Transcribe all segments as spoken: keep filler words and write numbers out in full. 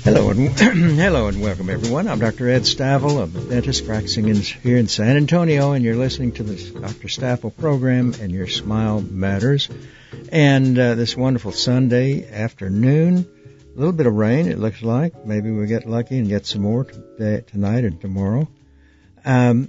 Hello and hello and welcome everyone. I'm Doctor Ed Staffel, a dentist practicing in, here in San Antonio, and you're listening to the Doctor Staffel program, and your smile matters. And uh, this wonderful Sunday afternoon, a little bit of rain it looks like. Maybe we'll get lucky and get some more today, tonight and tomorrow. Um,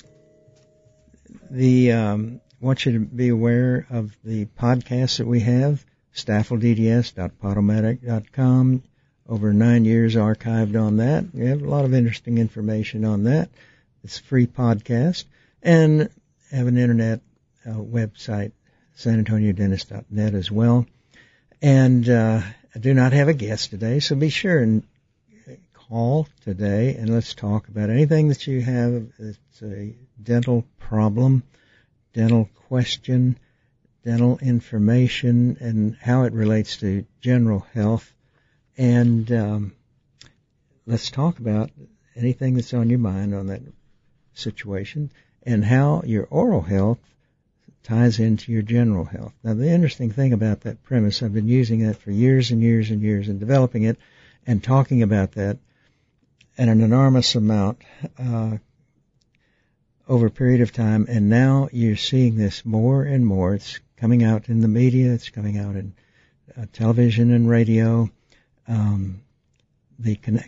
the um, I want you to be aware of the podcasts that we have, staffel d d s dot podomatic dot com. Over nine years archived on that. We have a lot of interesting information on that. It's a free podcast. And have an internet uh, website, san antonio dentist dot net as well. And uh, I do not have a guest today, so be sure and call today and let's talk about anything that you have. It's a dental problem, dental question, dental information, and how it relates to general health. And um, let's talk about anything that's on your mind on that situation and how your oral health ties into your general health. Now, the interesting thing about that premise, I've been using that for years and years and years and developing it and talking about that at an enormous amount uh, over a period of time. And now you're seeing this more and more. It's coming out in the media. It's coming out in uh, television and radio. Um, the connect,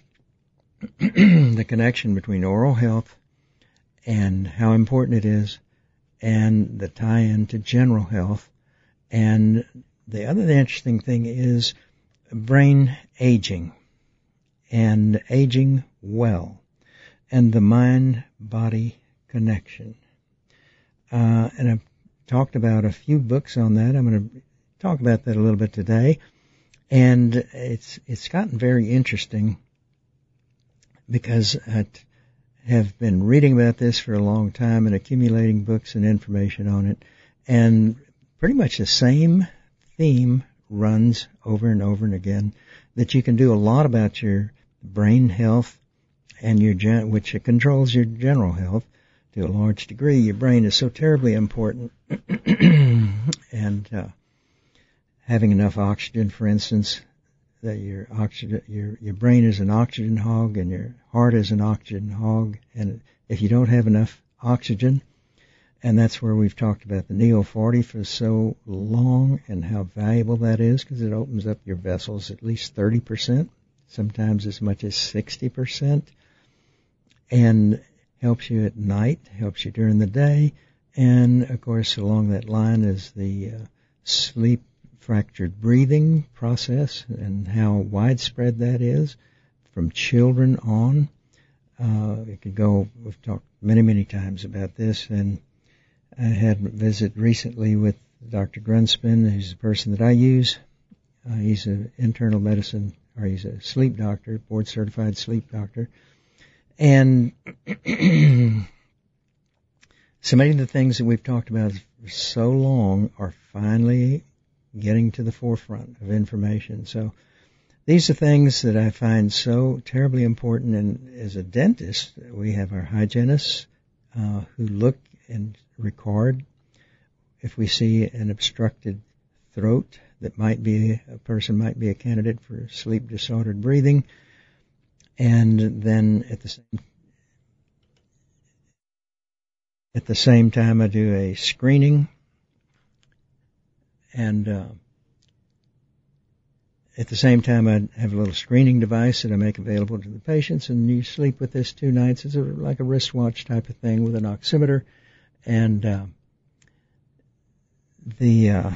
the connection between oral health and how important it is, and the tie-in to general health. And the other interesting thing is brain aging, and aging well, and the mind-body connection. Uh, and I've talked about a few books on that. I'm going to talk about that a little bit today. And it's it's gotten very interesting because I have been reading about this for a long time and accumulating books and information on it. And pretty much the same theme runs over and over and again, that you can do a lot about your brain health and your gen- which it controls your general health to a large degree. Your brain is so terribly important. and uh having enough oxygen, for instance, that your oxygen, your your brain is an oxygen hog and your heart is an oxygen hog. And if you don't have enough oxygen, and that's where we've talked about the N E O forty for so long and how valuable that is, because it opens up your vessels at least thirty percent, sometimes as much as sixty percent, and helps you at night, helps you during the day. And of course, along that line is the uh, sleep fractured breathing process and how widespread that is from children on. Uh, it could go, we've talked many, many times about this, and I had a visit recently with Doctor Grunspan, who's the person that I use. Uh, he's an internal medicine, or he's a sleep doctor, board certified sleep doctor. And so many of the things that we've talked about for so long are finally getting to the forefront of information. So these are things that I find so terribly important. And as a dentist, we have our hygienists uh, who look and record if we see an obstructed throat that might be, a person might be a candidate for sleep disordered breathing. And then at the same at the same time, I do a screening. And uh, at the same time, I have a little screening device that I make available to the patients, and you sleep with this two nights. It's a, like a wristwatch type of thing with an oximeter, and uh, the uh,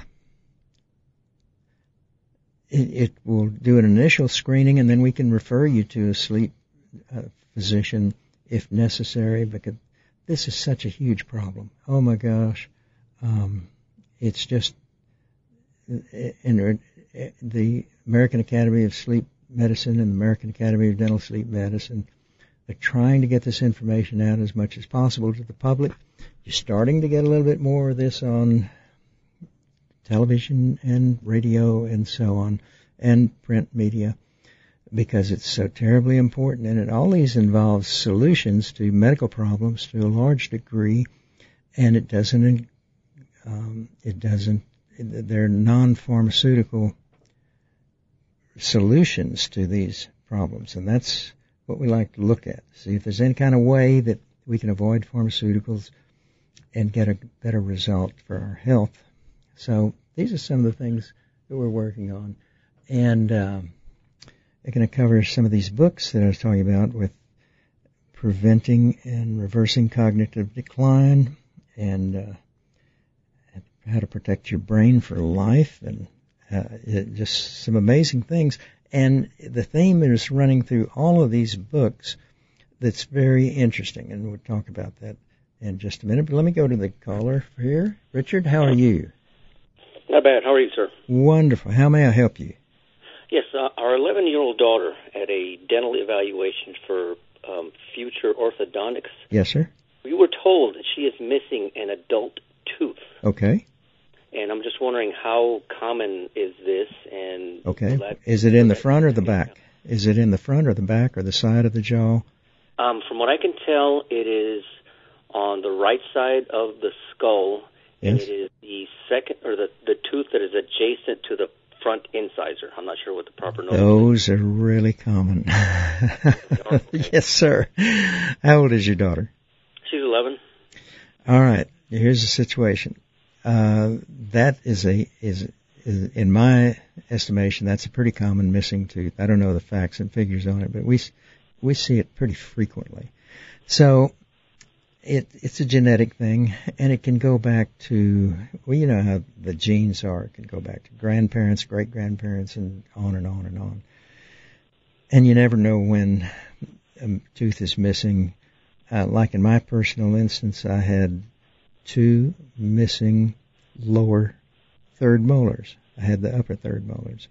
it, it will do an initial screening, and then we can refer you to a sleep uh, physician if necessary, because this is such a huge problem. Oh my gosh, um, it's just. In the American Academy of Sleep Medicine and the American Academy of Dental Sleep Medicine, they're trying to get this information out as much as possible to the public. You're starting to get a little bit more of this on television and radio and so on, and print media, because it's so terribly important. And it always involves solutions to medical problems to a large degree, and it doesn't, um, it doesn't, they're non-pharmaceutical solutions to these problems. And that's what we like to look at. See if there's any kind of way that we can avoid pharmaceuticals and get a better result for our health. So these are some of the things that we're working on. And um, I'm going to cover some of these books that I was talking about with preventing and reversing cognitive decline, and uh, how to protect your brain for life, and uh, it, just some amazing things. And the theme is running through all of these books that's very interesting, and we'll talk about that in just a minute. But let me go to the caller here. Richard, how are you? Not bad. How are you, sir? Wonderful. How may I help you? Yes, uh, our eleven-year-old daughter had a dental evaluation for um, future orthodontics. Yes, sir. We were told that she is missing an adult tooth. Okay. And I'm just wondering how common is this? And okay. Is it in the front or the back? Is it in the front or the back or the side of the jaw? Um, from what I can tell, it is on the right side of the skull. Yes. And it is the second, or the, the tooth that is adjacent to the front incisor. I'm not sure what the proper name is. Those are really common. Yes, sir. How old is your daughter? She's eleven. All right. Here's the situation. Uh, that is a is, is in my estimation, that's a pretty common missing tooth. I don't know the facts and figures on it, but we we see it pretty frequently. So it it's a genetic thing, and it can go back to, well, you know how the genes are. It can go back to grandparents, great grandparents, and on and on and on. And you never know when a tooth is missing. Uh, like in my personal instance, I had two missing lower third molars. I had the upper third molars.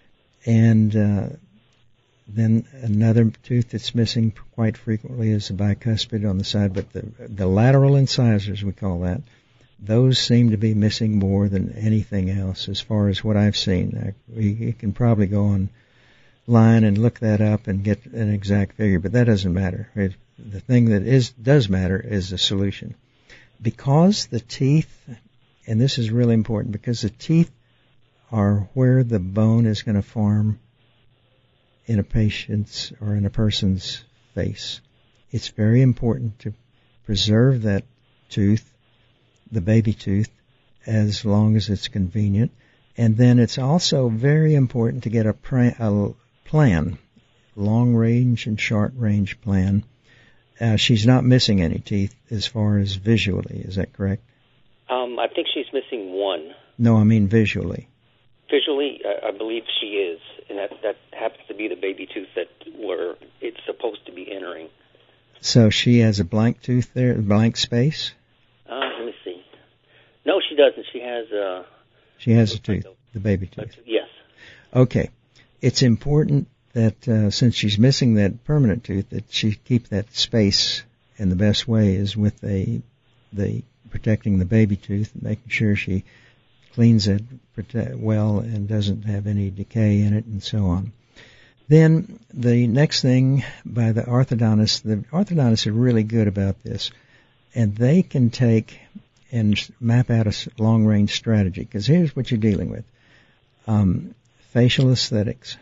And uh, then another tooth that's missing quite frequently is the bicuspid on the side, but the, the lateral incisors, we call that, those seem to be missing more than anything else as far as what I've seen. I, we, you can probably go online and look that up and get an exact figure, but that doesn't matter. It, the thing that is does matter is the solution. Because the teeth, and this is really important, because the teeth are where the bone is going to form in a patient's or in a person's face. It's very important to preserve that tooth, the baby tooth, as long as it's convenient. And then it's also very important to get a, pra- a plan, long-range and short-range plan. Uh, she's not missing any teeth as far as visually, is that correct? Um, I think she's missing one. No, I mean visually. Visually, I, I believe she is, and that, that happens to be the baby tooth that where it's supposed to be entering. So she has a blank tooth there, a blank space? Uh, let me see. No, she doesn't. She has a... She has a tooth, the baby tooth. Yes. Okay. It's important that uh, since she's missing that permanent tooth, that she keep that space, and the best way is with a the protecting the baby tooth, making sure she cleans it protect, well and doesn't have any decay in it and so on. Then the next thing by the orthodontist, the orthodontists are really good about this, and they can take and map out a long-range strategy, because here's what you're dealing with. Um, facial aesthetics.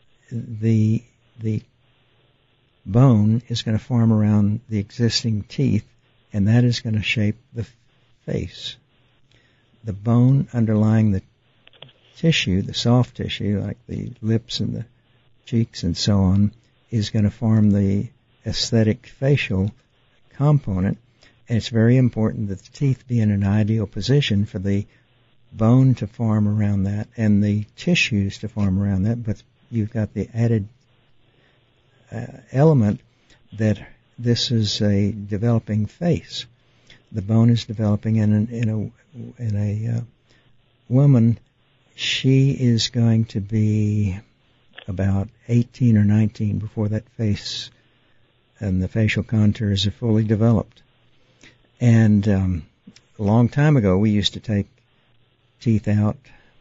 The the bone is going to form around the existing teeth, and that is going to shape the face. The bone underlying the tissue, the soft tissue, like the lips and the cheeks and so on, is going to form the aesthetic facial component, and it's very important that the teeth be in an ideal position for the bone to form around that and the tissues to form around that, but you've got the added uh, element that this is a developing face. The bone is developing, and in, in a in a uh, woman, she is going to be about eighteen or nineteen before that face and the facial contours are fully developed. And um, a long time ago, we used to take teeth out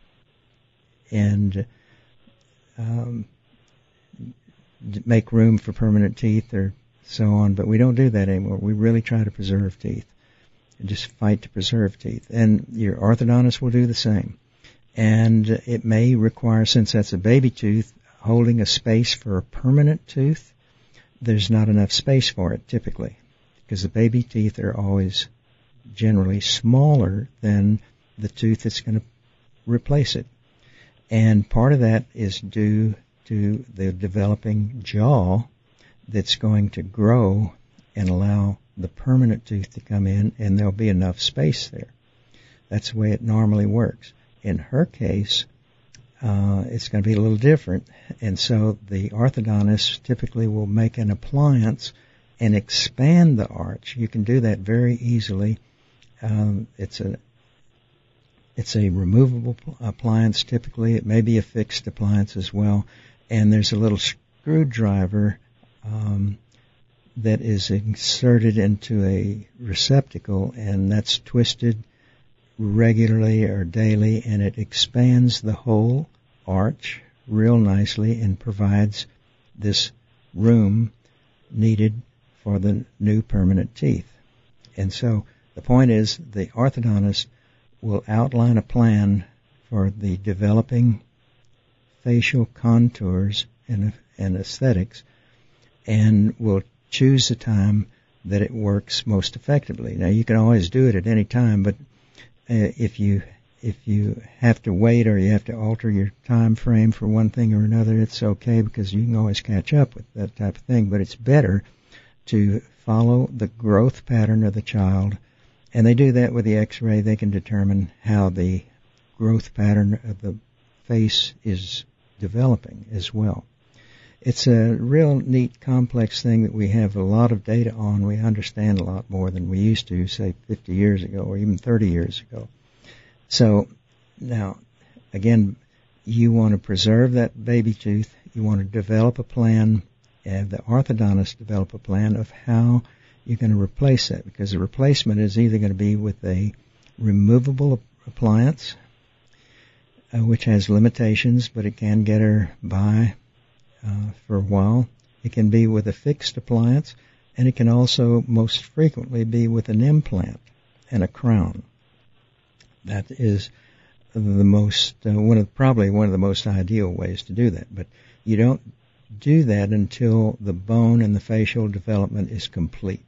and um, make room for permanent teeth or so on, but we don't do that anymore. We really try to preserve teeth and just fight to preserve teeth. And your orthodontist will do the same. And it may require, since that's a baby tooth, holding a space for a permanent tooth, there's not enough space for it typically, because the baby teeth are always generally smaller than the tooth that's going to replace it. And part of that is due to the developing jaw that's going to grow and allow the permanent tooth to come in, and there'll be enough space there. That's the way it normally works. In her case, uh, it's going to be a little different, and so the orthodontist typically will make an appliance and expand the arch. You can do that very easily. Um, it's a it's a removable appliance typically. It may be a fixed appliance as well, and there's a little screwdriver um, that is inserted into a receptacle, and that's twisted regularly or daily, and it expands the whole arch real nicely and provides this room needed for the new permanent teeth. And so the point is, the orthodontist will outline a plan for the developing facial contours and, and aesthetics, and will choose the time that it works most effectively. Now, you can always do it at any time, but uh, if you if you have to wait or you have to alter your time frame for one thing or another, it's okay, because you can always catch up with that type of thing. But it's better to follow the growth pattern of the child, and they do that with the x-ray. They can determine how the growth pattern of the face is developing as well. It's a real neat, complex thing that we have a lot of data on. We understand a lot more than we used to, say, fifty years ago or even thirty years ago. So, now, again, you want to preserve that baby tooth. You want to develop a plan, and the orthodontist develop a plan of how you're going to replace that, because the replacement is either going to be with a removable appliance, uh, which has limitations, but it can get her by uh, for a while. It can be with a fixed appliance, and it can also most frequently be with an implant and a crown. That is the most, uh, one of probably one of the most ideal ways to do that. But you don't do that until the bone and the facial development is complete.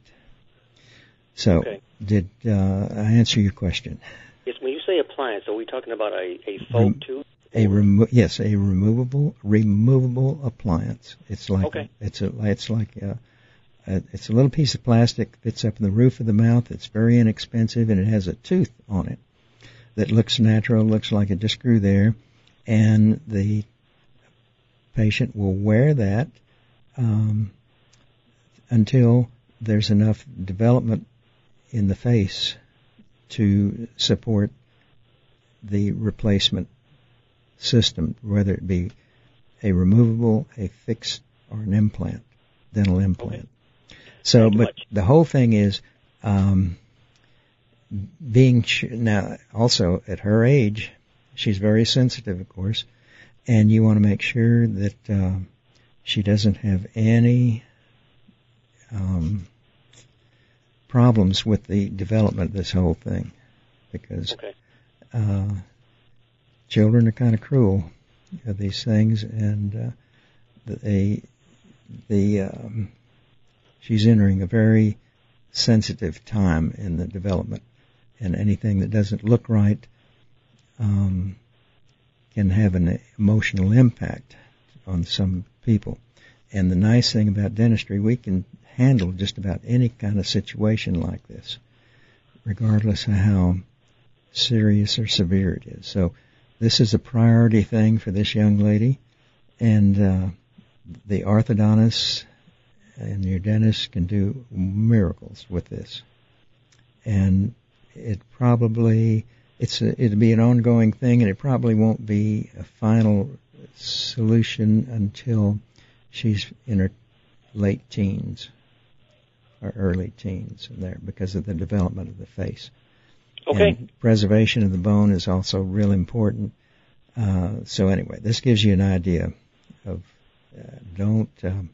So, okay. Did uh, I answer your question? Yes. When you say appliance, are we talking about a, a faux Rem- tooth? A remo- yes, a removable removable appliance. It's like okay. a, it's a it's like a, a it's a little piece of plastic, fits up in the roof of the mouth. It's very inexpensive, and it has a tooth on it that looks natural, looks like it just grew there, and the patient will wear that um, until there's enough development in the face to support the replacement system, whether it be a removable, a fixed, or an implant, dental implant. Okay. So, but much. The whole thing is um, being now also at her age, she's very sensitive, of course, and you want to make sure that uh, she doesn't have any um, problems with the development of this whole thing, because okay. uh, children are kind of cruel at these things, and uh, they the um, she's entering a very sensitive time in the development, and anything that doesn't look right um, can have an emotional impact on some people. And the nice thing about dentistry, we can handle just about any kind of situation like this, regardless of how serious or severe it is. So this is a priority thing for this young lady, and uh, the orthodontist and your dentist can do miracles with this. And it probably, it's a, it'll be an ongoing thing, and it probably won't be a final solution until she's in her late teens or early teens in there, because of the development of the face. Okay. And preservation of the bone is also real important. Uh, so anyway, this gives you an idea of uh, don't um,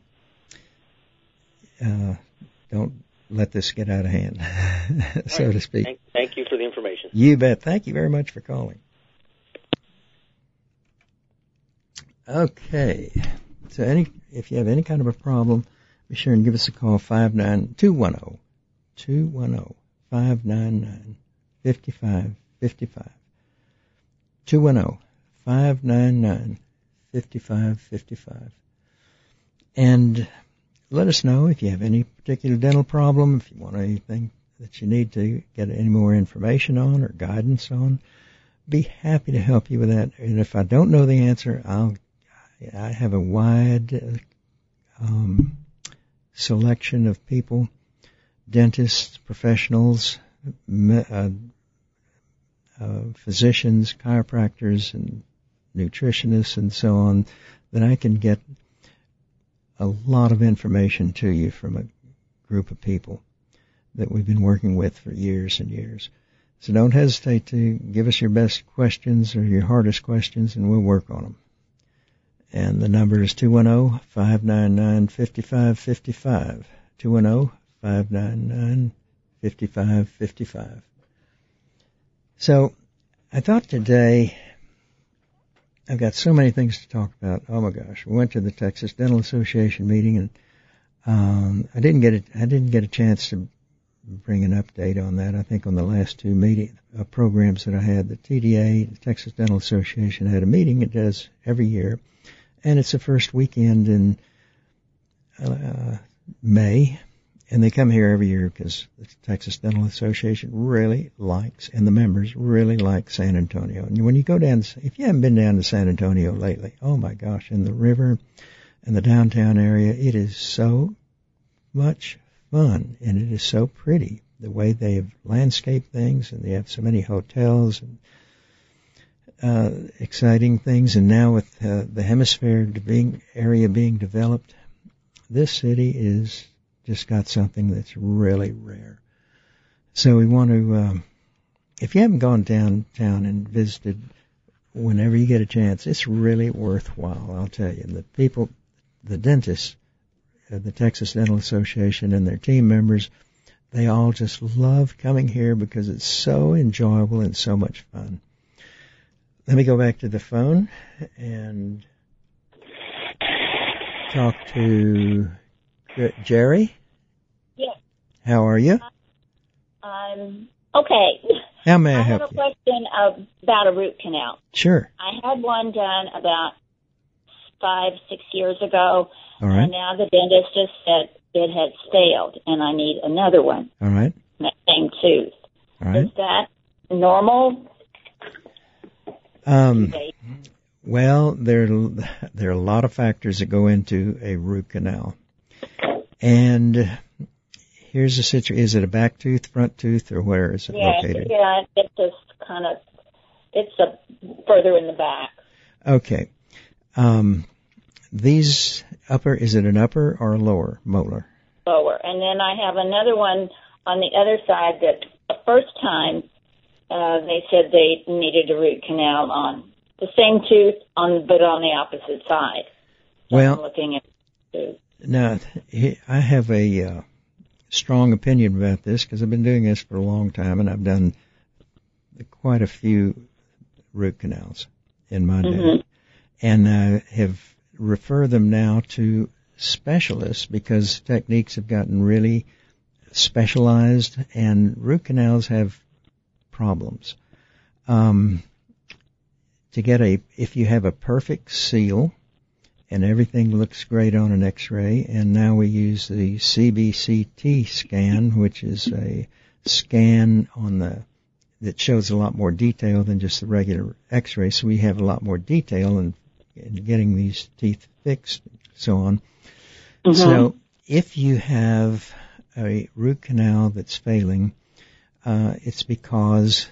uh, don't let this get out of hand, so right. to speak. Thank, thank you for the information. You bet. Thank you very much for calling. Okay. So any, if you have any kind of a problem, be sure and give us a call, five nine two one zero, two one zero, five nine nine, five five five five. two one zero, five nine nine, five five five five. And let us know if you have any particular dental problem, if you want anything that you need to get any more information on or guidance on. Be happy to help you with that. And if I don't know the answer, I'll, I have a wide um, selection of people, dentists, professionals, uh, uh, physicians, chiropractors, and nutritionists, and so on, that I can get a lot of information to you from a group of people that we've been working with for years and years. So don't hesitate to give us your best questions or your hardest questions, and we'll work on them. And the number is two one zero, five nine nine, five five five five, two one zero, five nine nine, five five five five. So I thought today, I've got so many things to talk about. Oh my gosh, we went to the Texas Dental Association meeting, and um, I didn't get it. I didn't get a chance to bring an update on that. I think on the last two meeting uh, programs that I had, the T D A, the Texas Dental Association, had a meeting. It does every year, and it's the first weekend in uh, May. And they come here every year because the Texas Dental Association really likes, and the members really like San Antonio. And when you go down, if you haven't been down to San Antonio lately, oh my gosh, in the river and the downtown area, it is so much fun, and it is so pretty, the way they have landscaped things, and they have so many hotels and uh, exciting things. And now with uh, the hemisphere being, area being developed, this city is just got something that's really rare. So we want to, um, if you haven't gone downtown and visited whenever you get a chance, it's really worthwhile, I'll tell you. The people, the dentists at the Texas Dental Association and their team members, they all just love coming here because it's so enjoyable and so much fun. Let me go back to the phone and talk to Jerry? Yes. How are you? Um, okay. How may I, I help have a you? question of, about a root canal. Sure. I had one done about five, six years ago. All right. And now the dentist just said it had failed and I need another one. All right. That same tooth. All right. Is that normal? Um, well, there, there are a lot of factors that go into a root canal. And here's the situation. Is it a back tooth, front tooth, or where is it yeah, located? Yeah, it's just kind of, it's a, further in the back. Okay. Um, these upper, is it an upper or a lower molar? Lower. And then I have another one on the other side that the first time uh, they said they needed a root canal on the same tooth, on but on the opposite side. So Well, I'm looking at the tooth. Now, I have a uh, strong opinion about this because I've been doing this for a long time, and I've done quite a few root canals in my Mm-hmm. day, and I have referred them now to specialists because techniques have gotten really specialized, and root canals have problems. Um, to get a, if you have a perfect seal, and everything looks great on an X-ray, and now we use the C B C T scan, which is a scan on the that shows a lot more detail than just the regular X-ray, so we have a lot more detail in, in getting these teeth fixed, and so on. Mm-hmm. So if you have a root canal that's failing, uh, it's because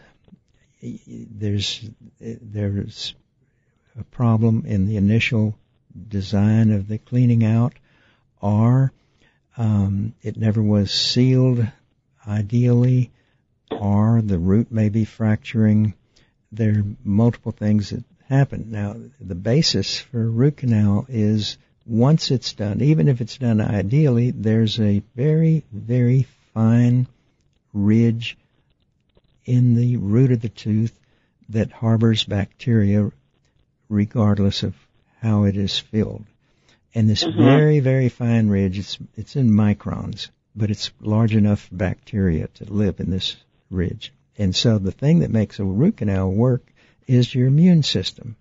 there's there's a problem in the initial design of the cleaning out, or um, it never was sealed ideally, or the root may be fracturing. There are multiple things that happen. Now, the basis for a root canal is once it's done, even if it's done ideally, there's a very, very fine ridge in the root of the tooth that harbors bacteria regardless of how it is filled. And this Mm-hmm. very, very fine ridge, it's, it's in microns, but it's large enough for bacteria to live in this ridge. And so the thing that makes a root canal work is your immune system.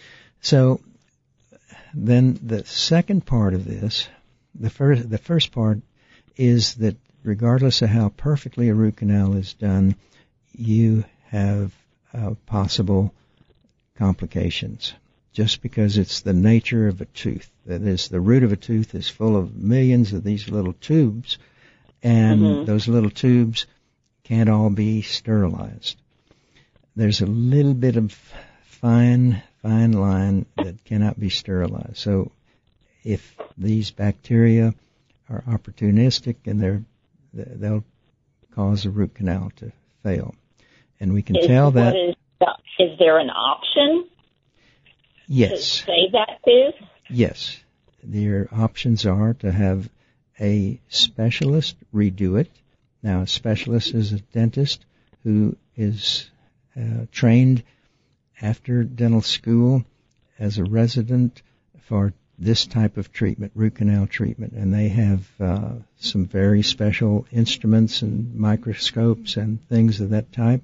So then the second part of this, the first, the first part is that regardless of how perfectly a root canal is done, you have uh, possible complications. Just because it's the nature of a tooth. That is, the root of a tooth is full of millions of these little tubes, and Mm-hmm. those little tubes can't all be sterilized. There's a little bit of fine, fine line that cannot be sterilized. So if these bacteria are opportunistic, and they're, they'll cause a root canal to fail. And we can Is, tell that... what is, is there an option to Yes. save that tooth? Yes. Your options are to have a specialist redo it. Now, a specialist is a dentist who is uh, trained after dental school as a resident for this type of treatment, root canal treatment. And they have uh, some very special instruments and microscopes and things of that type.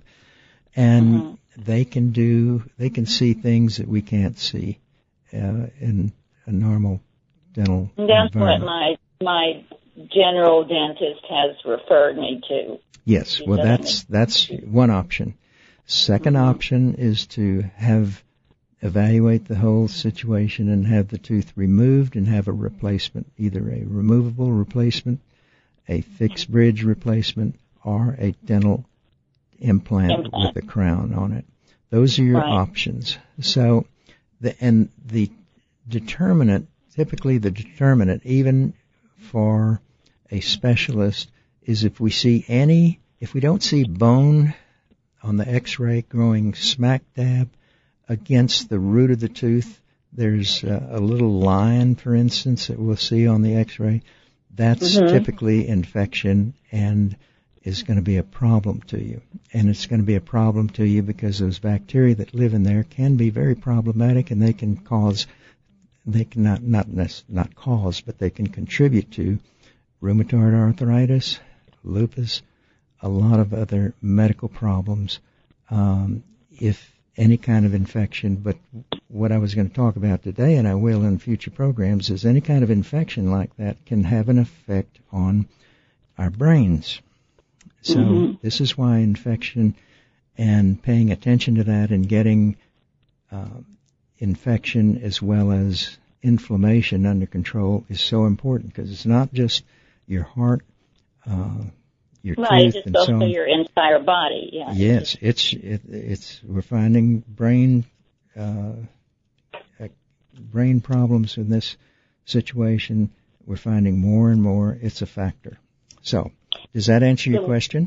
And mm-hmm. they can do, they can see things that we can't see uh, in a normal dental And that's what environment. my my general dentist has referred me to. Yes, He well said that's that's one option. Second Mm-hmm. option is to have evaluate the whole situation and have the tooth removed and have a replacement, either a removable replacement, a fixed bridge replacement, or a dental implant, Implant. with a crown on it. Those are your Right. options. So, the and the determinant, typically the determinant, even for a specialist, is if we see any, if we don't see bone on the x-ray growing smack dab against the root of the tooth, there's a, a little line, for instance, that we'll see on the x-ray, that's Mm-hmm. typically infection and is going to be a problem to you. And it's going to be a problem to you because those bacteria that live in there can be very problematic, and they can cause, they can not, not, not cause, but they can contribute to rheumatoid arthritis, lupus, a lot of other medical problems, um, if any kind of infection. But what I was going to talk about today, and I will in future programs, is any kind of infection like that can have an effect on our brains. So Mm-hmm. this is why infection and paying attention to that and getting uh, infection as well as inflammation under control is so important, because it's not just your heart, uh, your Right, tooth, it's and so also on. your entire body. Yeah. Yes, it's it, it's we're finding brain uh, uh, brain problems in this situation. We're finding more and more it's a factor. So, does that answer your So- question?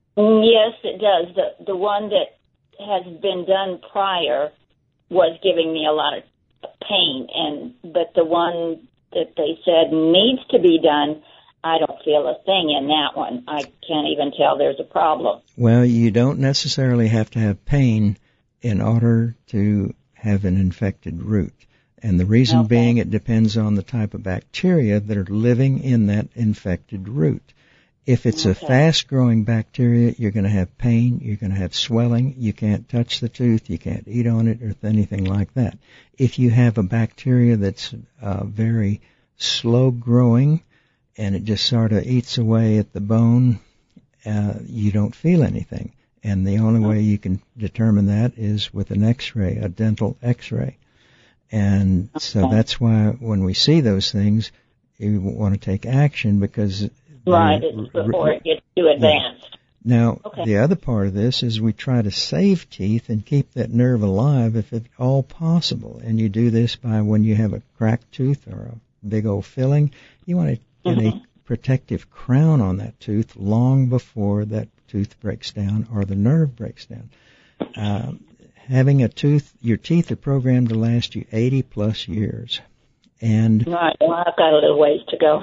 Yes, it does. The the one that has been done prior was giving me a lot of pain, and but the one that they said needs to be done, I don't feel a thing in that one. I can't even tell there's a problem. Well, you don't necessarily have to have pain in order to have an infected root. And the reason Okay. being, it depends on the type of bacteria that are living in that infected root. If it's a Okay. fast-growing bacteria, you're going to have pain, you're going to have swelling, you can't touch the tooth, you can't eat on it, or anything like that. If you have a bacteria that's uh, very slow-growing, and it just sort of eats away at the bone, uh, you don't feel anything. And the only way you can determine that is with an x-ray, a dental x-ray. And so Okay. that's why when we see those things, you want to take action, because... Right, the- it's before it gets too advanced. Now, Okay. the other part of this is we try to save teeth and keep that nerve alive if at all possible. And you do this by when you have a cracked tooth or a big old filling, you want to get Mhm. a protective crown on that tooth long before that tooth breaks down or the nerve breaks down. Um, having a tooth, your teeth are programmed to last you eighty plus years. And Right, well, I've got a little ways to go.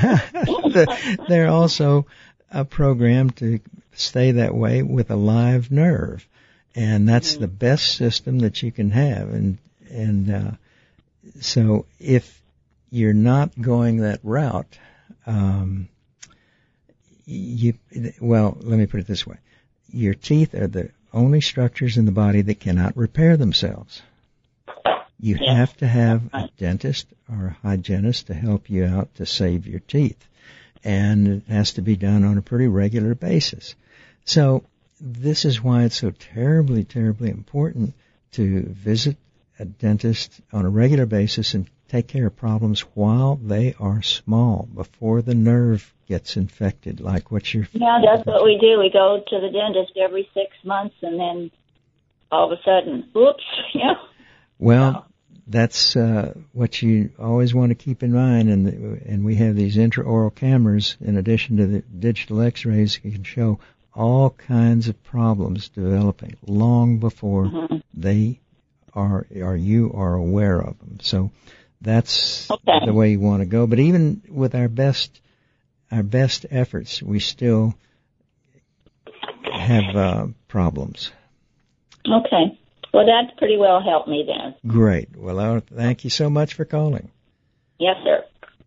they're also a program to stay that way with a live nerve, and that's the best system that you can have. And and uh, so if you're not going that route, um, you, well, let me put it this way. Your teeth are the only structures in the body that cannot repair themselves. You Yeah. have to have a dentist or a hygienist to help you out to save your teeth. And it has to be done on a pretty regular basis. So this is why it's so terribly, terribly important to visit a dentist on a regular basis and take care of problems while they are small, before the nerve gets infected, like what you're... Yeah, that's what we do. We go to the dentist every six months, and then all of a sudden, oops, yeah. Well, that's uh, what you always want to keep in mind, and and we have these intraoral cameras, in addition to the digital x-rays, you can show all kinds of problems developing long before mm-hmm. they are, or you are aware of them. So that's okay. the way you want to go. But even with our best, our best efforts, we still have uh, problems. Okay. Well, that pretty well helped me then. Great. Well, uh, thank you so much for calling. Yes, sir.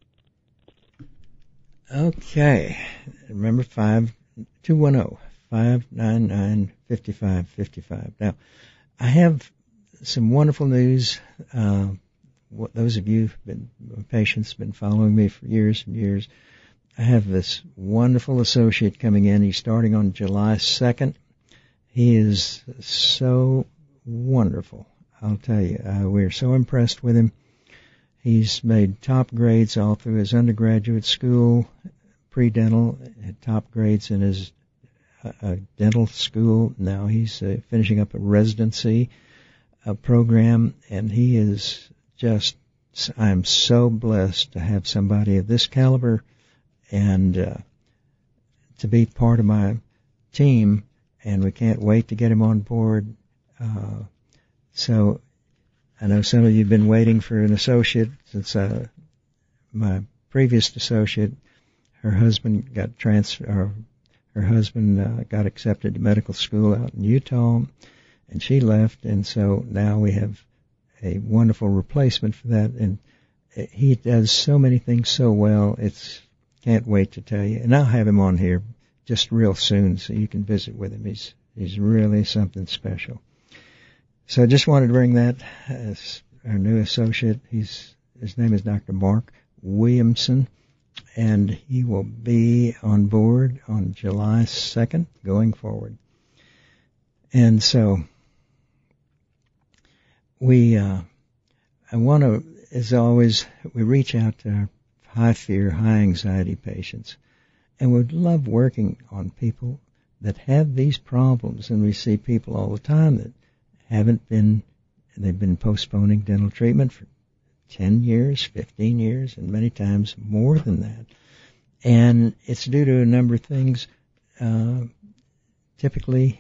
Okay. Remember, five two one zero, five nine nine, five five five five. Now, I have some wonderful news. Uh, what those of you who've been patients, been following me for years and years, I have this wonderful associate coming in. He's starting on July second. He is so wonderful. I'll tell you, uh, we're so impressed with him. He's made top grades all through his undergraduate school, pre-dental, had top grades in his uh, uh, dental school. Now he's uh, finishing up a residency uh, program, and he is just, I'm so blessed to have somebody of this caliber and uh, to be part of my team, and we can't wait to get him on board. Uh, so I know some of you have been waiting for an associate since uh, my previous associate, her husband got transfer, or her husband uh, got accepted to medical school out in Utah, and she left, and so now we have a wonderful replacement for that, and he does so many things so well. It's can't wait to tell you, and I'll have him on here just real soon so you can visit with him. He's he's really something special. So I just wanted to bring that as our new associate. He's his name is Doctor Mark Williamson, and he will be on board on July second going forward. And so we, uh, I want to, as always, we reach out to our high fear, high anxiety patients, and would love working on people that have these problems. And we see people all the time that haven't been, they've been postponing dental treatment for ten years, fifteen years, and many times more than that. And it's due to a number of things, uh, typically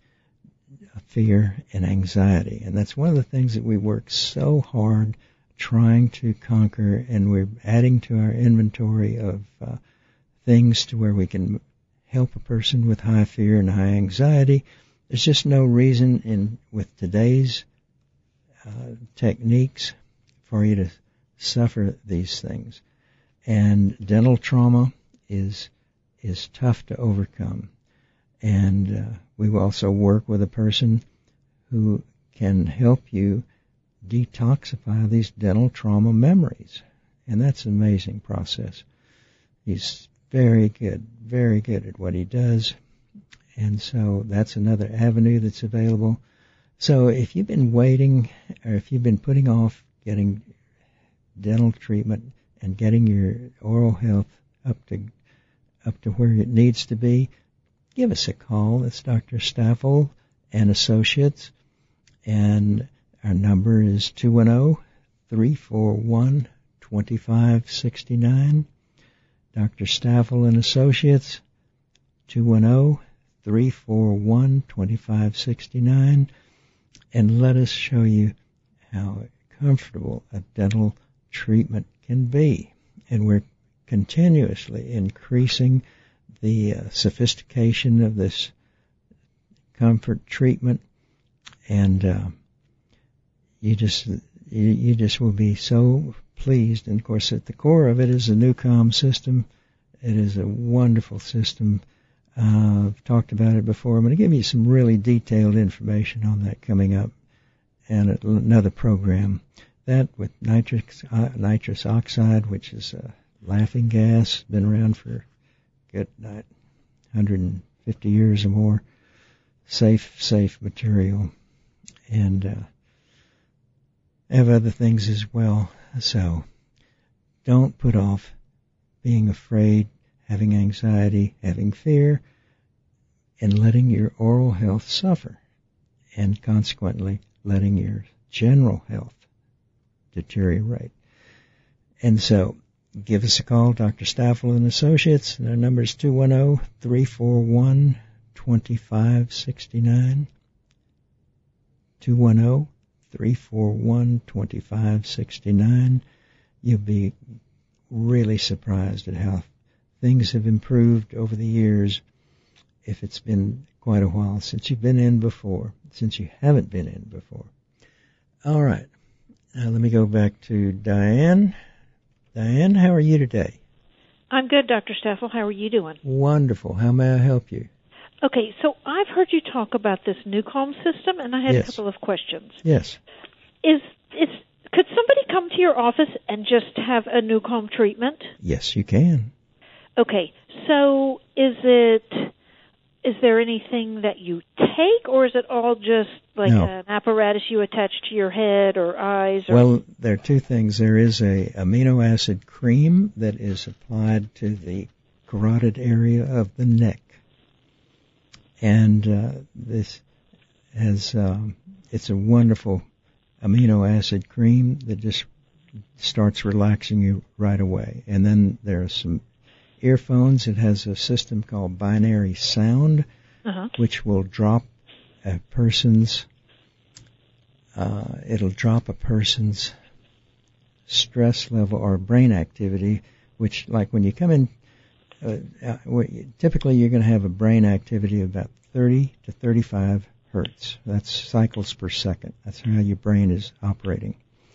fear and anxiety. And that's one of the things that we work so hard trying to conquer, and we're adding to our inventory of uh, things to where we can help a person with high fear and high anxiety. There's just no reason in with today's uh, techniques for you to suffer these things. And dental trauma is is tough to overcome. And uh, we will also work with a person who can help you detoxify these dental trauma memories. And that's an amazing process. He's very good, very good at what he does. And so that's another avenue that's available. So if you've been waiting, or if you've been putting off getting dental treatment and getting your oral health up to up to where it needs to be, give us a call. It's Doctor Staffel and Associates, and our number is two one zero, three four one, two five six nine. Doctor Staffel and Associates, two one zero, three four one, two five six nine, and let us show you how comfortable a dental treatment can be. And we're continuously increasing the uh, sophistication of this comfort treatment, and uh, you just you, you just will be so pleased. And, of course, at the core of it is the NuCom system. It is a wonderful system. Uh, I've talked about it before. I'm going to give you some really detailed information on that coming up and another program. That with nitrous, uh, nitrous oxide, which is a laughing gas, been around for good one hundred fifty years or more. Safe, safe material. And uh, have other things as well. So don't put off being afraid, having anxiety, having fear, and letting your oral health suffer, and consequently letting your general health deteriorate. And so give us a call, Doctor Staffel and Associates, and our number is two one zero, three four one, two five six nine, two one zero, three four one, two five six nine. You'll be really surprised at how things have improved over the years if it's been quite a while since you've been in before, since you haven't been in before. All right. Now let me go back to Diane. Diane, how are you today? I'm good, Doctor Staffel. How are you doing? Wonderful. How may I help you? Okay, so I've heard you talk about this NuCom system, and I had Yes. a couple of questions. Yes. Is is could somebody come to your office and just have a NuCom treatment? Yes, you can. Okay, so is it is there anything that you take, or is it all just like No. an apparatus you attach to your head or eyes? Or... Well, there are two things. There is a amino acid cream that is applied to the carotid area of the neck. And uh, this has, um, it's a wonderful amino acid cream that just starts relaxing you right away. And then there are some earphones. It has a system called binary sound, uh-huh. which will drop a person's, uh, it'll drop a person's stress level or brain activity, which, like when you come in, uh, uh, typically you're going to have a brain activity of about thirty to thirty-five hertz. That's cycles per second. That's how your brain is operating.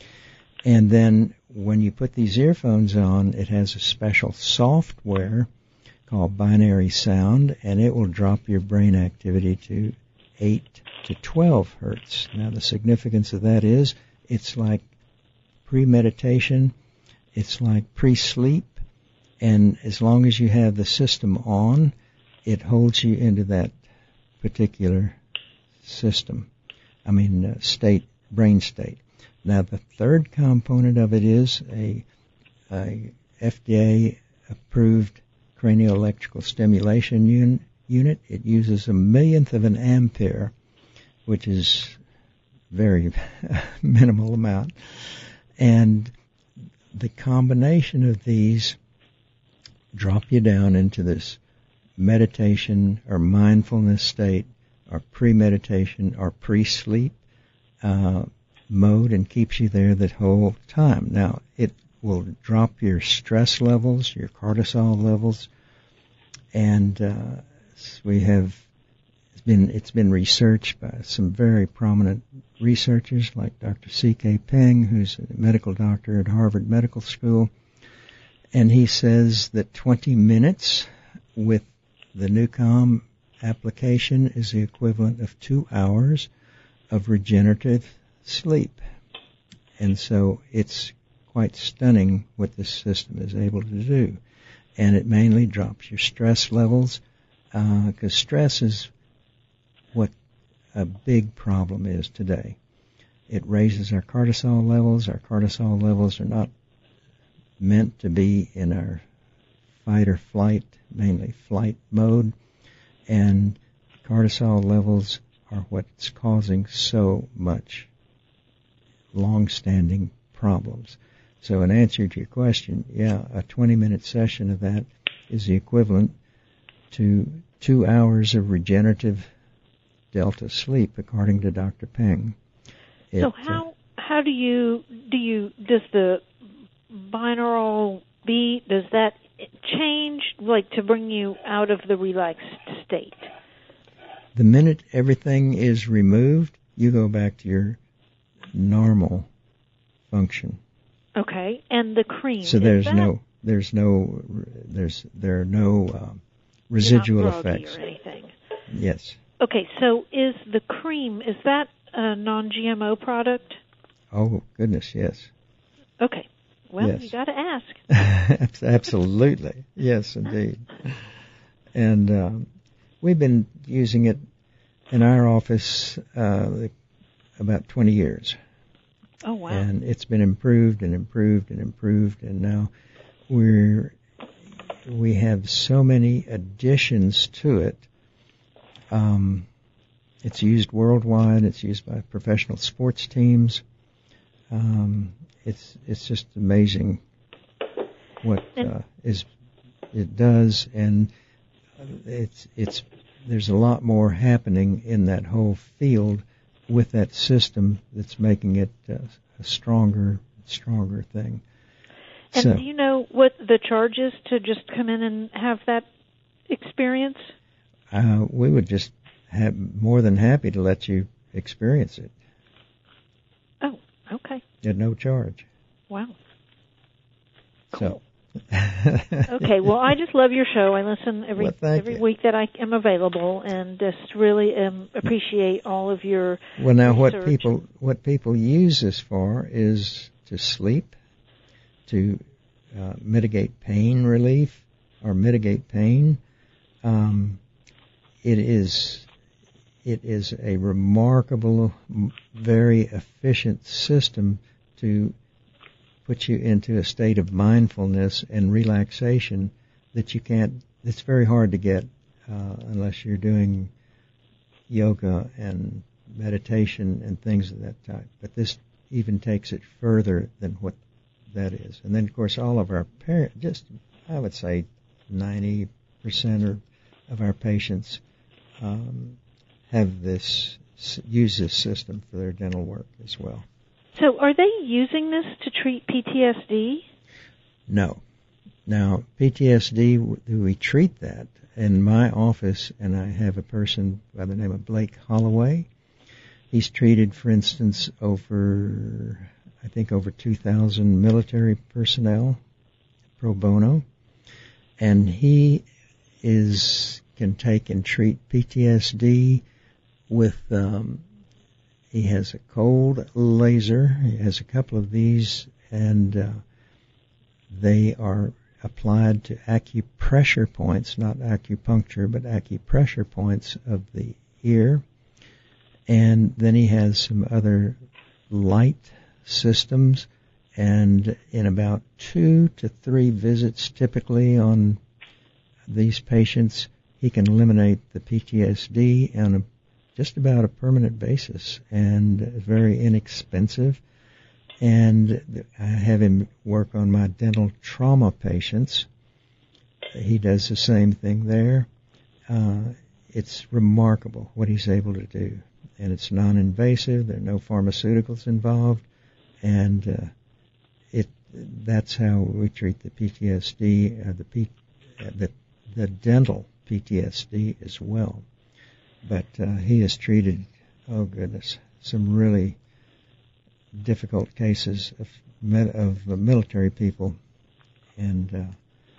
And then when you put these earphones on, it has a special software called binary sound, and it will drop your brain activity to eight to twelve hertz. Now, the significance of that is it's like pre-meditation, it's like pre-sleep, and as long as you have the system on, it holds you into that particular system, I mean uh, state, brain state. Now, the third component of it is a, a F D A-approved cranial electrical stimulation un, unit. It uses a millionth of an ampere, which is very minimal amount. And the combination of these drop you down into this meditation or mindfulness state or pre-meditation or pre-sleep uh, mode, and keeps you there the whole time. Now, it will drop your stress levels, your cortisol levels, and uh, we have it's been it's been researched by some very prominent researchers like Doctor C K Peng, who's a medical doctor at Harvard Medical School, and he says that twenty minutes with the NuCom application is the equivalent of two hours of regenerative sleep. And so it's quite stunning what this system is able to do. And it mainly drops your stress levels, because uh, stress is what a big problem is today. It raises our cortisol levels. Our cortisol levels are not meant to be in our fight or flight, mainly flight mode. And cortisol levels are what's causing so much long-standing problems. So in answer to your question, yeah, a twenty-minute session of that is the equivalent to two hours of regenerative delta sleep, according to Doctor Peng. It, so how uh, how do you do you does the binaural beat, does that change, like, to bring you out of the relaxed state? The minute everything is removed, you go back to your normal function. Okay, and the cream. So there's that, no, there's no, there's there are no um, residual not groggy effects. Or anything. Yes. Okay, so is the cream, is that a non-G M O product? Oh goodness, yes. Okay. Well, yes. you got to ask. Absolutely, yes, indeed. And um, we've been using it in our office uh, about twenty years. Oh wow! And it's been improved and improved and improved, and now we're we have so many additions to it. Um, it's used worldwide. It's used by professional sports teams. Um, it's it's just amazing what uh, is it does, and it's it's there's a lot more happening in that whole field with that system that's making it uh, a stronger stronger thing. And so, do you know what the charge is to just come in and have that experience? Uh, we would just have more than happy to let you experience it. Oh, okay. At no charge. Wow. Cool. So. Okay, well, I just love your show. I listen every well, every you. week that I am available, and just really um, appreciate all of your Well, now research. what people what people use this for is to sleep, to uh, mitigate pain relief or mitigate pain. Um, it is it is a remarkable, very efficient system to put you into a state of mindfulness and relaxation that you can't, it's very hard to get uh, unless you're doing yoga and meditation and things of that type. But this even takes it further than what that is. And then, of course, all of our parents, just, I would say ninety percent or, of our patients um, have this, use this system for their dental work as well. So are they using this to treat P T S D? No. Now, P T S D, we treat that in my office, and I have a person by the name of Blake Holloway. He's treated, for instance, over, I think, over two thousand military personnel, pro bono, and he is can take and treat P T S D with um, he has a cold laser. He has a couple of these, and uh, they are applied to acupressure points, not acupuncture, but acupressure points of the ear. And then he has some other light systems, and in about two to three visits typically on these patients, he can eliminate the P T S D on a just about a permanent basis, and very inexpensive. And I have him work on my dental trauma patients. He does the same thing there. Uh, it's remarkable what he's able to do. And it's non-invasive. There are no pharmaceuticals involved. And uh, it that's how we treat the P T S D, uh, the, P, uh, the, the dental P T S D as well. But uh, he has treated, oh goodness, some really difficult cases of med- of uh, military people, and uh,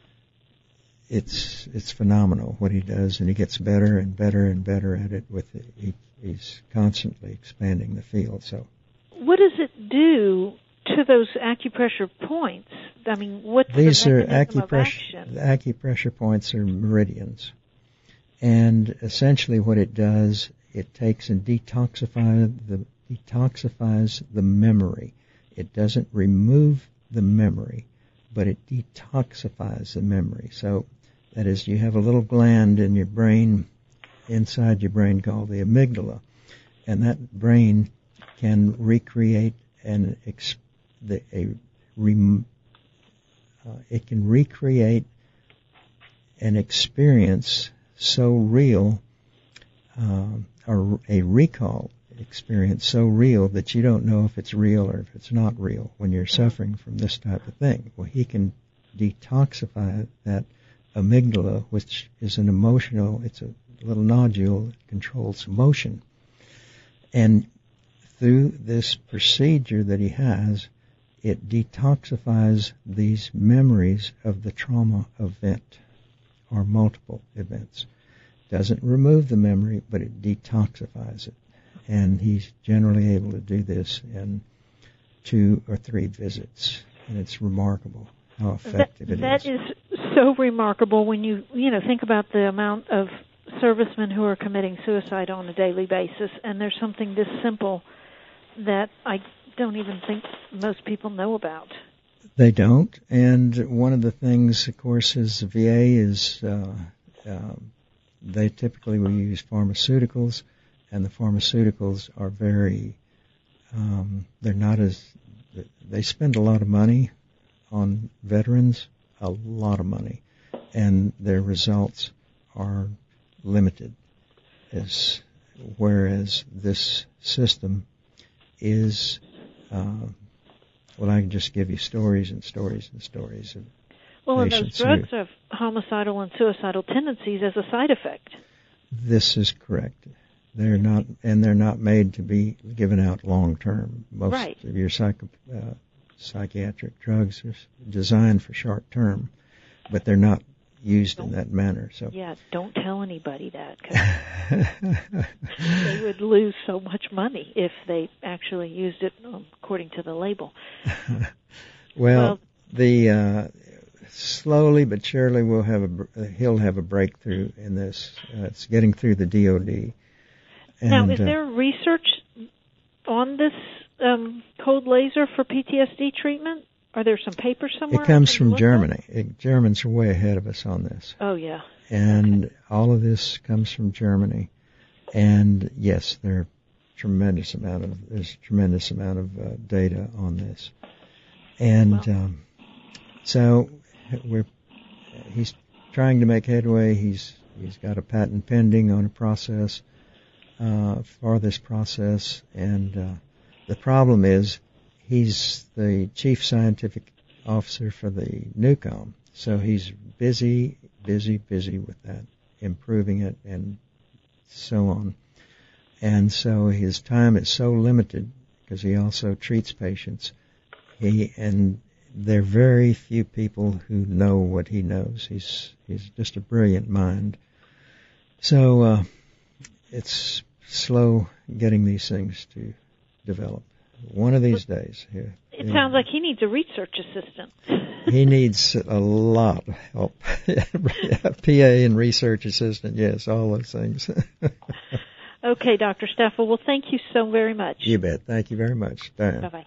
it's it's phenomenal what he does, and he gets better and better and better at it. With it. He, he's constantly expanding the field. So, what does it do to those acupressure points? I mean, what's these the are mechanism acupressure of action? the acupressure points are meridians. And essentially what it does, it takes and detoxifies the, detoxifies the memory. It doesn't remove the memory, but it detoxifies the memory. So that is, you have a little gland in your brain, inside your brain called the amygdala, and that brain can recreate an ex, the, a, rem, uh, it can recreate an experience so real, uh, or a recall experience so real that you don't know if it's real or if it's not real when you're suffering from this type of thing. Well, he can detoxify that amygdala, which is an emotional, it's a little nodule that controls emotion. And through this procedure that he has, it detoxifies these memories of the trauma event or multiple events. Doesn't remove the memory, but it detoxifies it. And he's generally able to do this in two or three visits. And it's remarkable how effective that, it that is. That is so remarkable when you, you know, think about the amount of servicemen who are committing suicide on a daily basis. And there's something this simple that I don't even think most people know about. They don't. And one of the things, of course, is the V A is uh, uh, they typically will use pharmaceuticals, and the pharmaceuticals are very, um, they're not as, they spend a lot of money on veterans, a lot of money, and their results are limited, as, whereas this system is, uh, well, I can just give you stories and stories and stories of well, and those patients drugs who, have homicidal and suicidal tendencies as a side effect. This is correct. They're not, and they're not made to be given out long term. Most right. of your psycho, uh, psychiatric drugs are designed for short term, but they're not used don't, in that manner. So yeah, don't tell anybody that, because they would lose so much money if they actually used it um, according to the label. well, well, the uh, slowly but surely we'll have a he'll have a breakthrough in this. Uh, it's getting through the D O D. And, now, is uh, there research on this um, cold laser for P T S D treatment? Are there some papers somewhere? It comes from Germany. It, Germans are way ahead of us on this. Oh, yeah. And okay. all of this comes from Germany. And yes, there are tremendous amount of there's a tremendous amount of uh, data on this. And well. um, so we're he's trying to make headway. He's he's got a patent pending on a process uh, for this process, and uh, the problem is he's the chief scientific officer for the NUCOM, so he's busy, busy, busy with that, improving it and so on. And so his time is so limited because he also treats patients. He and there are very few people who know what he knows. He's he's just a brilliant mind. So uh, it's slow getting these things to develop. One of these days. Yeah, it yeah. sounds like he needs a research assistant. He needs a lot of help. P A and research assistant, yes, all those things. Okay, Doctor Steffel. Well, thank you so very much. You bet. Thank you very much. Diane. Bye-bye.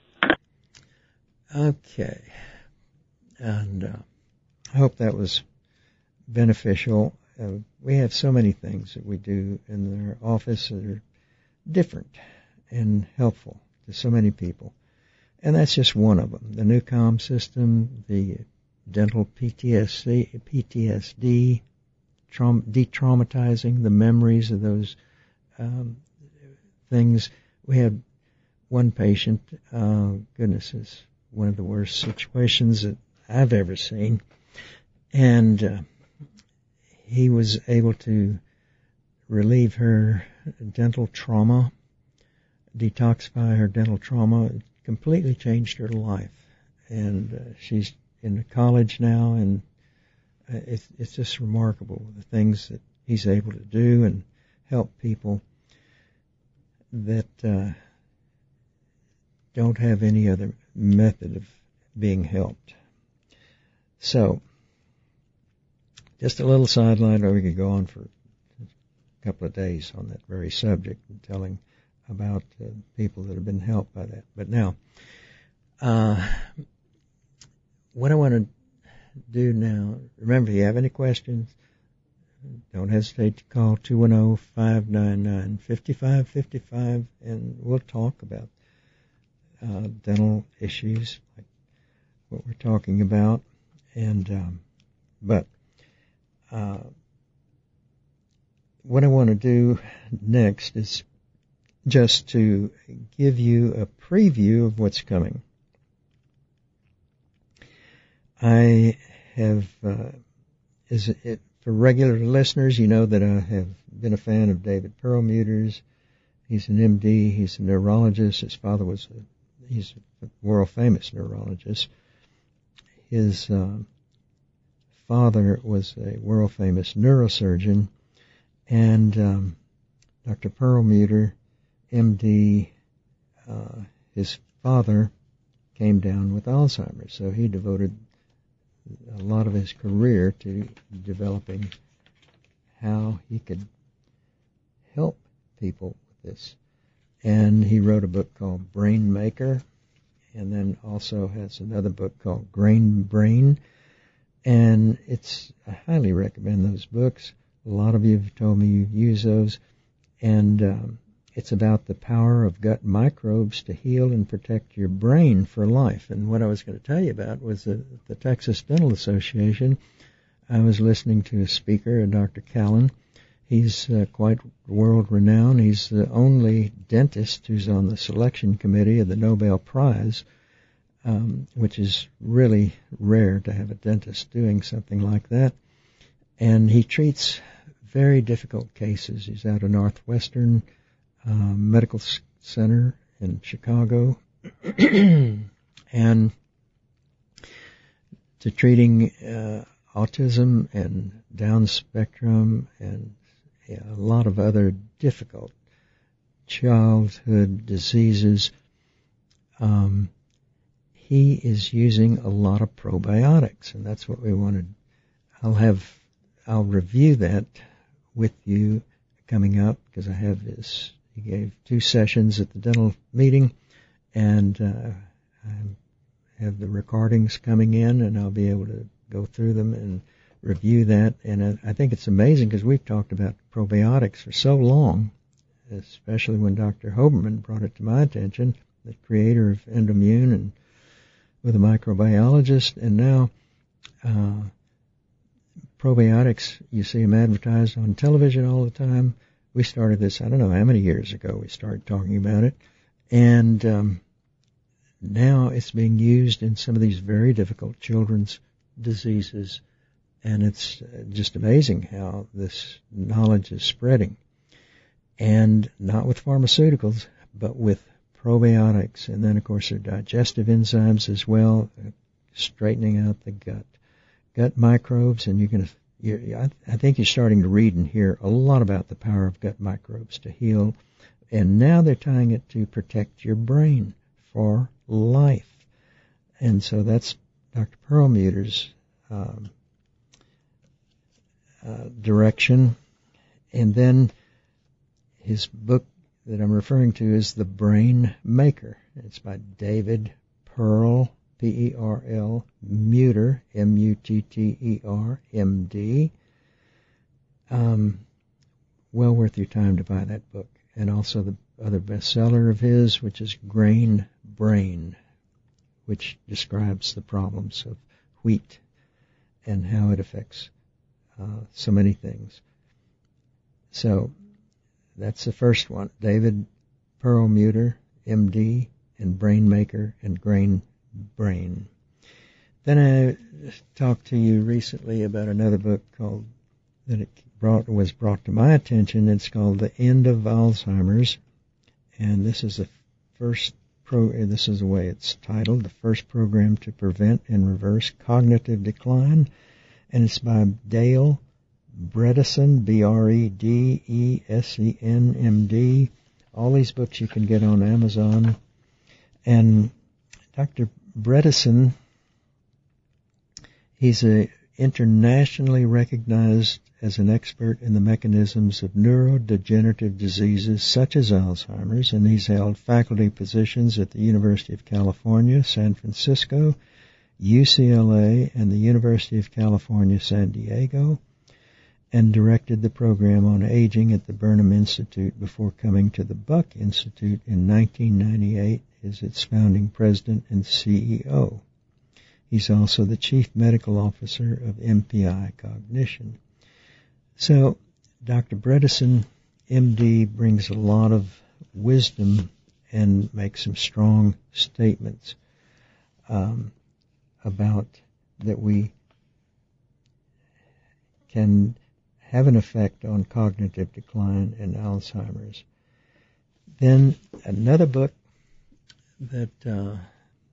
Okay. And uh, I hope that was beneficial. Uh, we have so many things that we do in our office that are different and helpful to so many people. And that's just one of them. The NUCOM system, the dental P T S D, P T S D, traum- de-traumatizing the memories of those um, things. We had one patient, uh, goodness, it's one of the worst situations that I've ever seen. And uh, he was able to relieve her dental trauma, detoxify her dental trauma. It completely changed her life. And uh, she's in college now, and uh, it's, it's just remarkable the things that he's able to do and help people that uh, don't have any other method of being helped. So, just a little sideline, or we could go on for a couple of days on that very subject and telling about uh, people that have been helped by that. But now, uh, what I want to do now, remember, if you have any questions, don't hesitate to call two one zero, five nine nine, five five five five, and we'll talk about uh, dental issues, like what we're talking about. And um, but uh, what I want to do next is just to give you a preview of what's coming. I have, uh, is it, for regular listeners, you know that I have been a fan of David Perlmutter's. He's an M D. He's a neurologist. His father was, a, he's a world-famous neurologist. His uh, father was a world-famous neurosurgeon, and um, Doctor Perlmutter, M D, uh, his father came down with Alzheimer's, so he devoted a lot of his career to developing how he could help people with this. And he wrote a book called Brain Maker, and then also has another book called Grain Brain. And it's, I highly recommend those books. A lot of you have told me you use those. And um, it's about the power of gut microbes to heal and protect your brain for life. And what I was going to tell you about was the, the Texas Dental Association. I was listening to a speaker, Doctor Callan. He's uh, quite world-renowned. He's the only dentist who's on the selection committee of the Nobel Prize, um, which is really rare to have a dentist doing something like that. And he treats very difficult cases. He's out of Northwestern uh, Medical Center in Chicago, and to treating uh, autism and Down spectrum and yeah, a lot of other difficult childhood diseases. Um, he is using a lot of probiotics, and that's what we wanted. I'll have, I'll review that with you coming up, because I have this. He gave two sessions at the dental meeting, and uh, I have the recordings coming in, and I'll be able to go through them and review that. And I think it's amazing, because we've talked about probiotics for so long, especially when Doctor Hoberman brought it to my attention, the creator of Endomune and with a microbiologist. And now uh, probiotics, you see them advertised on television all the time. We started this, I don't know how many years ago we started talking about it. And um, now it's being used in some of these very difficult children's diseases. And it's just amazing how this knowledge is spreading. And not with pharmaceuticals, but with probiotics. And then, of course, there are digestive enzymes as well, straightening out the gut. Gut microbes, and you're going to, you're, I, I think you're starting to read and hear a lot about the power of gut microbes to heal. And now they're tying it to protect your brain for life. And so that's Doctor Perlmutter's um, Uh, direction. And then his book that I'm referring to is The Brain Maker. It's by David Pearl, P E R L, Mutter, M U T T E R, M D. Um, well worth your time to buy that book. And also the other bestseller of his, which is Grain Brain, which describes the problems of wheat and how it affects Uh, so many things. So that's the first one. David Perlmutter, M D, and Brain Maker and Grain Brain. Then I talked to you recently about another book called that it brought was brought to my attention. It's called The End of Alzheimer's, and this is the first pro. This is the way it's titled: The First Program to Prevent and Reverse Cognitive Decline. And it's by Dale Bredesen, B R E D E S E N, M D. All these books you can get on Amazon. And Doctor Bredesen, he's a internationally recognized as an expert in the mechanisms of neurodegenerative diseases such as Alzheimer's, and he's held faculty positions at the University of California, San Francisco, U C L A, and the University of California, San Diego, and directed the program on aging at the Burnham Institute before coming to the Buck Institute in nineteen ninety-eight as its founding president and C E O. He's also the chief medical officer of M P I Cognition. So Doctor Bredesen, M D, brings a lot of wisdom and makes some strong statements um, about that we can have an effect on cognitive decline and Alzheimer's. Then another book that uh,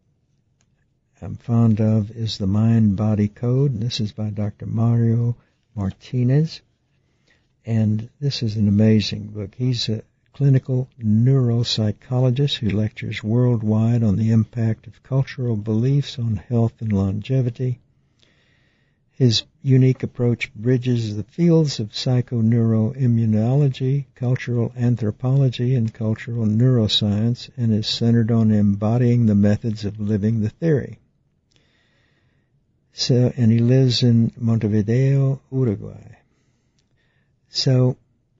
I'm fond of is The Mind-Body Code. This is by Doctor Mario Martinez. And this is an amazing book. He's a clinical neuropsychologist who lectures worldwide on the impact of cultural beliefs on health and longevity. His unique approach bridges the fields of psychoneuroimmunology, cultural anthropology, and cultural neuroscience, and is centered on embodying the methods of living the theory. So, and he lives in Montevideo, Uruguay. So,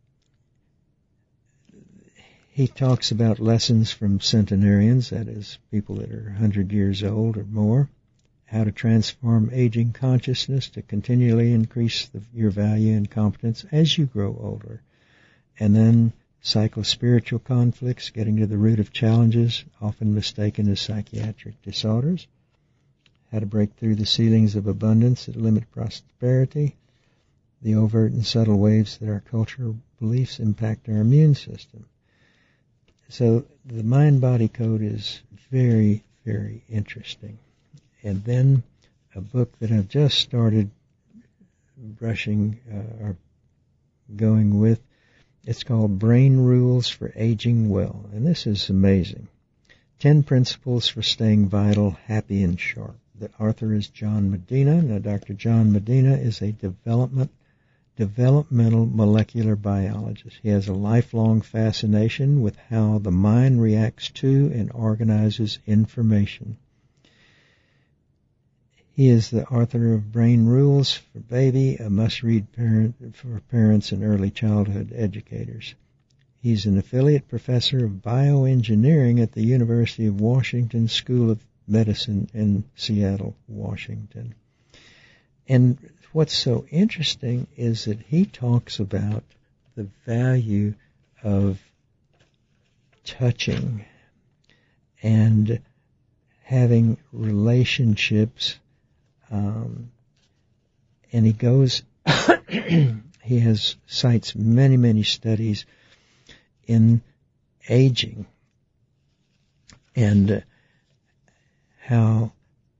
he talks about lessons from centenarians, that is, people that are one hundred years old or more, how to transform aging consciousness to continually increase the, your value and competence as you grow older. And then psycho-spiritual conflicts, getting to the root of challenges, often mistaken as psychiatric disorders, how to break through the ceilings of abundance that limit prosperity, the overt and subtle ways that our cultural beliefs impact our immune system. So the Mind-Body Code is very, very interesting. And then a book that I've just started brushing uh, or going with, it's called Brain Rules for Aging Well. And this is amazing. Ten Principles for Staying Vital, Happy, and Sharp. The author is John Medina. Now, Doctor John Medina is a development developmental molecular biologist. He has a lifelong fascination with how the mind reacts to and organizes information. He is the author of Brain Rules for Baby, a must-read parent for parents and early childhood educators. He's an affiliate professor of bioengineering at the University of Washington School of Medicine in Seattle, Washington. And what's so interesting is that he talks about the value of touching and having relationships. Um, and he goes, he has cites many, many studies in aging and uh, how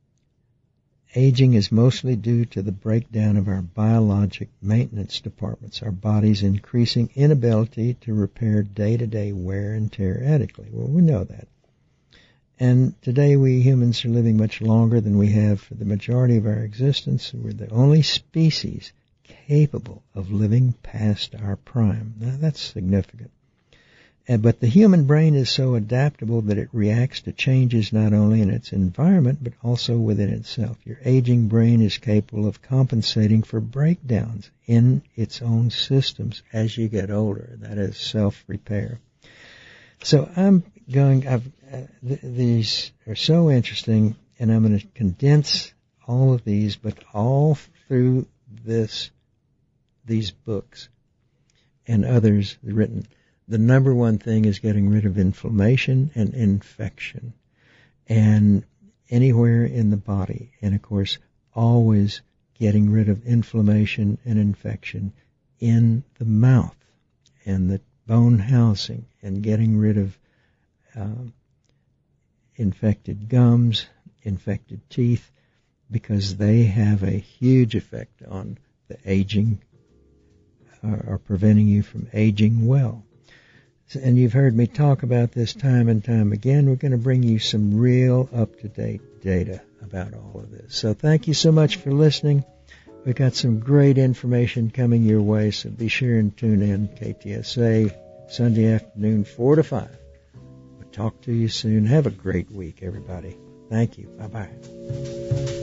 aging is mostly due to the breakdown of our biologic maintenance departments, our body's increasing inability to repair day-to-day wear and tear adequately. Well, we know that. And today we humans are living much longer than we have for the majority of our existence. We're the only species capable of living past our prime. Now, that's significant. And, but the human brain is so adaptable that it reacts to changes not only in its environment, but also within itself. Your aging brain is capable of compensating for breakdowns in its own systems as you get older. That is self-repair. So I'm going, I've, uh, th- these are so interesting, and I'm going to condense all of these, but all through this, these books and others written. The number one thing is getting rid of inflammation and infection, and anywhere in the body. And of course, always getting rid of inflammation and infection in the mouth and the bone housing, and getting rid of um, infected gums, infected teeth, because they have a huge effect on the aging, uh, or preventing you from aging well. And you've heard me talk about this time and time again. We're going to bring you some real up-to-date data about all of this. So thank you so much for listening. We've got some great information coming your way, so be sure and tune in. K T S A, Sunday afternoon, four to five. We'll talk to you soon. Have a great week, everybody. Thank you. Bye-bye.